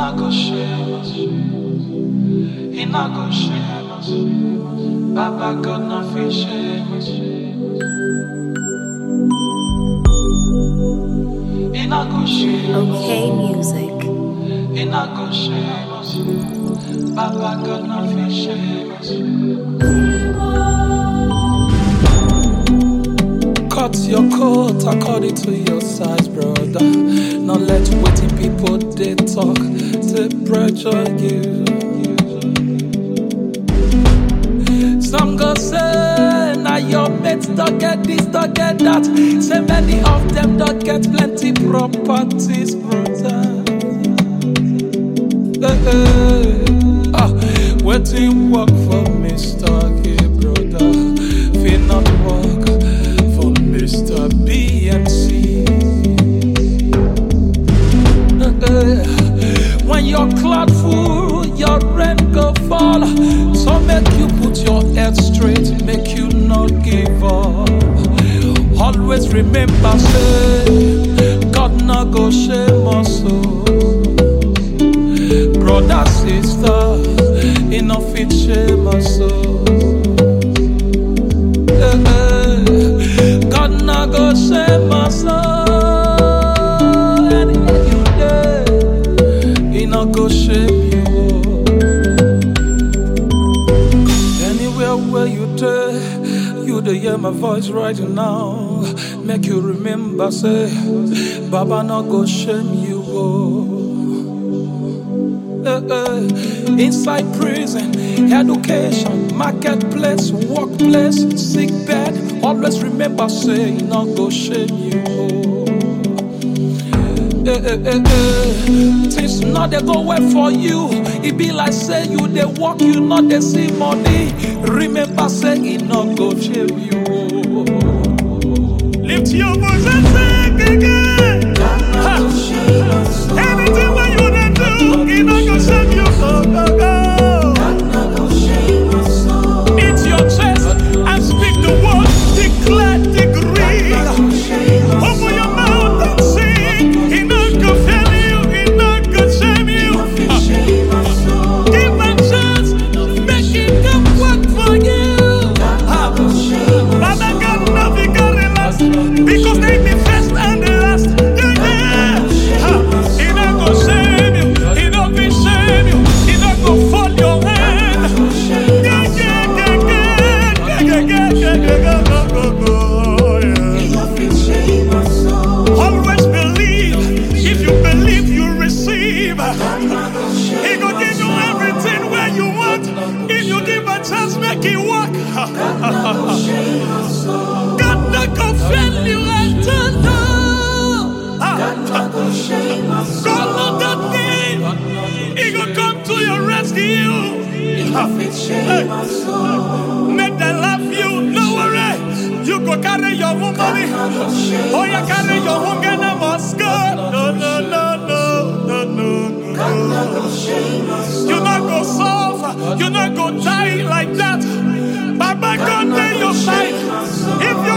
not go shame us. He not go shame us. Baba God not feel shame us. He not go shame us. Okay, music. He not go shame us. Baba God not feel shame us. Cut your coat according to your size, brother. Not let waiting people they talk to pressure you. Some go say, now your mates don't get this, don't get that. Say many of them don't get plenty properties, brother. Waiting work for Mr. K, brother. Fear not work for Mr. BMC. When your cloud full, your rent go fall. So make you put your head straight, make you not give up. Always remember, say, God not go shame us. Brother, sister, enough it shame us. God not go shame us. Anywhere you there, he not go shame you. Anywhere where you there, you dey hear my voice right now. Make you remember, say, Baba not go shame you. Inside prison, education, marketplace, workplace, sick bed. Always remember, say, he not go shame you. Things not they go well for you. It be like say you they walk, you not they see money. Remember, say, he not go shame you. Lift your voice and sing again. Anything what you done do, he not go shame you. It's your chest and speak the word, declare, decree. Open your mouth and sing. He not go fail you, he not go shame you. Give a chance, make it come work for you. Father God, nothing got the last, because they be first and the last. He not go shame you, he not be shame you, he not go fold your hand. Always believe. If you believe, you receive. He go give you everything where you want. If you give a chance, make it work. God not go fail you and turn no. God not that game. He go come to your rescue. Make them laugh you, no worry. You go carry your own money. Oh, you carry your own gun and must go. No. You not go suffer, you not go die like that. Baba God, take your side. If you